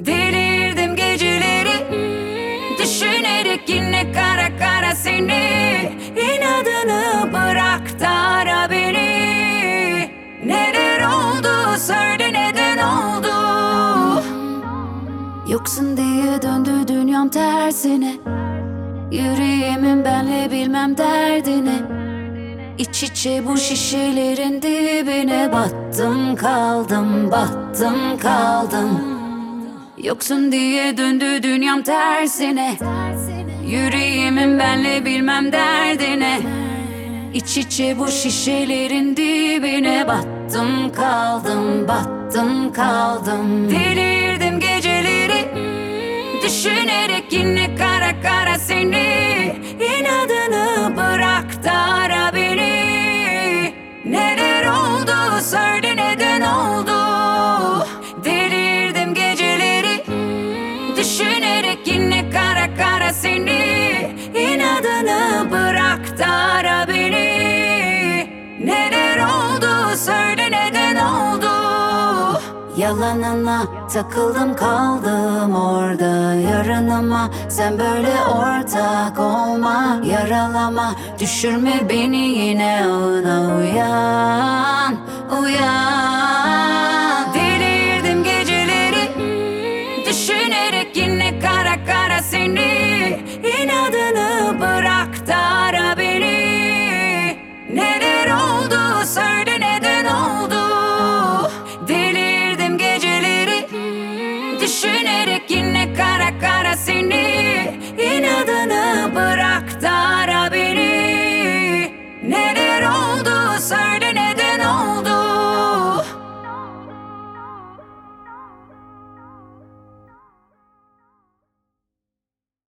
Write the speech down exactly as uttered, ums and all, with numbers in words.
Delirdim geceleri düşünerek yine kara kara seni. İnadını bırak da ara beni. Neler oldu söyle, neden oldu? Yoksun diye döndü dünyam tersine. Yüreğimin benle bilmem derdini. İç içe bu şişelerin dibine battım kaldım, battım kaldım. Yoksun diye döndü dünyam tersine. Yüreğimin benle bilmem derdine. İç içe bu şişelerin dibine battım kaldım, battım kaldım. Delirdim geceleri düşünerek yine kara kara seni. İnadını bırak da ara beni. Neler oldu söyle, neden oldu? Delirdim geceleri düşünerek yine kara kara seni. İnadını bırak da ara beni. Neler oldu söyle, neden oldu? Yalanına takıldım kaldım orada. Yarınıma sen böyle ortak olma. Yaralama, düşürme beni yine ona. Uyan, uyan.